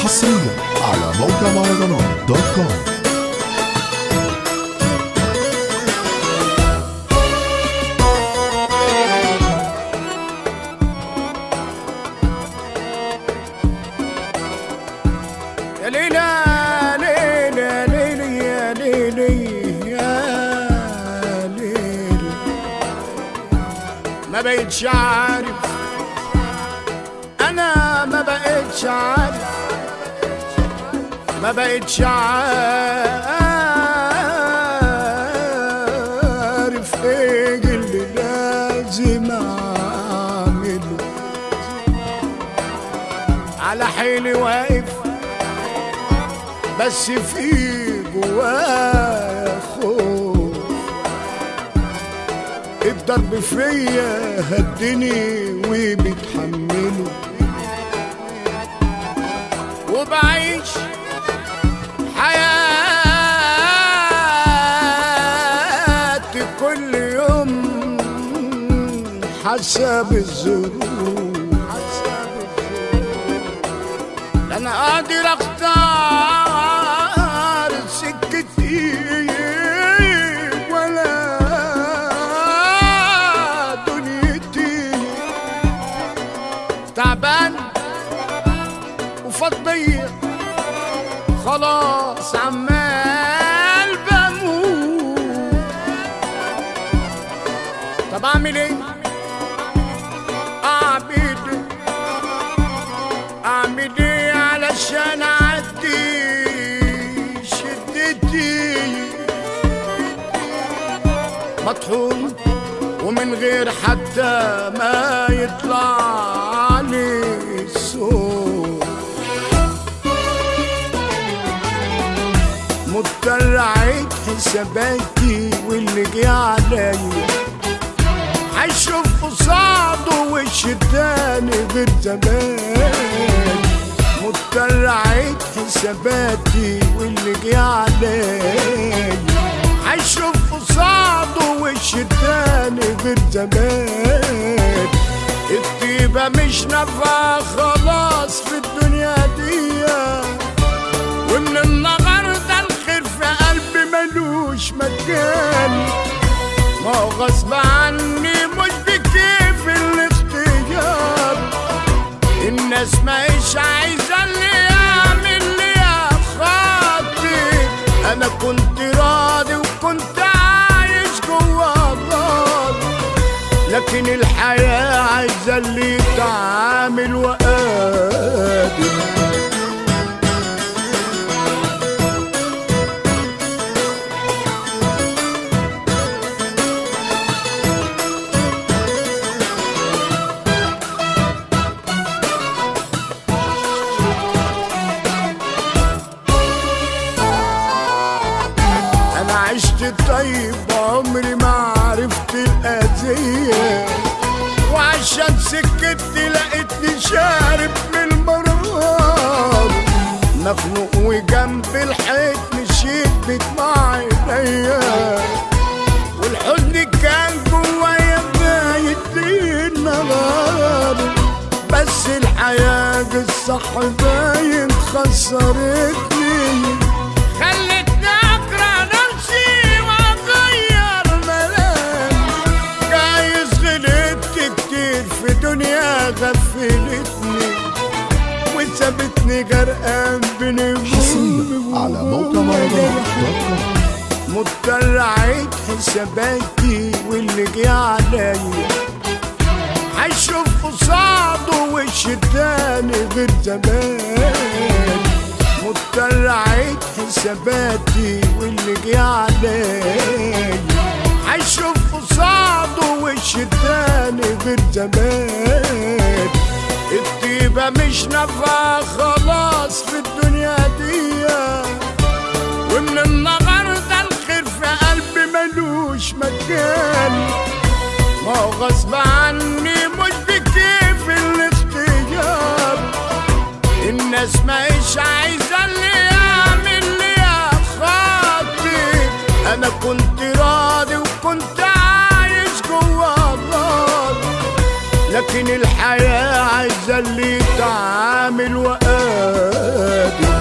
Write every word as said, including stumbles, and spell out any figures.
حصريا على موقع مهرجانات دوت كوم. يا ليلى ليلى ليلى يا ليلى يا ليلى، ما بقتش عارف، أنا ما بقتش عارف، ما بقتش عارف ايه اللي لازم اعمله. على حيلي واقف بس في جوايا خوف، الضرب فيا هدني وبتحمله، وبعيش حياتي كل يوم حسب الظروف. لا انا قادر اختار سكتي ولا دنيتي، تعبان وفضية خلاص عمال بموت. طب اعمل ايه؟ اعمل ايه؟ اعمل ايه علشان اعدي شدتي؟ مطحون ومن غير حتى ما يطلع لي الصوت، مضطر اعيد حساباتي واللي جه عليا هشوف قصاده وش تاني غير زمان. مضطر اعيد حساباتي واللي جه عليا هشوف قصاده وش تاني غير زمان. الطيبة مش نافعة خلاص في الدنيا دي، ومن النهارده الخير في قلبي ملوش مكان. ما هو غصب عني مش بكيف الاختيار، الناس ماهيش عايزة اللي يعمل لي يا خاطر. أنا كنت راضي وكنت عايش جوا النار، لكن الحياة عايزة اللي يتعامل وقادر. عشت طيب عمري ما عرفت الأذية، وعشان سكتي لقيتني شارب من المرار. مخنوق وجنب الحيط مشيت بدمع عينيا، والحزن كان جوايا بايت ليل نهار. بس الحياة الصح باين خسرتني، غفلتني وسابتني غرقان بنجوم على موقع مهرجانات دوت كوم. مضطر اعيد حساباتي واللي جه عليا هشوف قصاده وش تاني غير زمان. مضطر اعيد حساباتي واللي جه عليا هشوف قصاده وش تاني غير زمان. الطيبة مش نافعة خلاص في الدنيا دي، ومن النهارده الخير في قلبي ملوش مكان. ما هو غصب عني مش بكيف الاختيار، الناس ماهيش عايزة اللي يعمل لي يا خاطر. أنا كنت راضي وكنت عايش جوا النار، لكن الحياة عايزة اللي يتعامل وقال. زادي.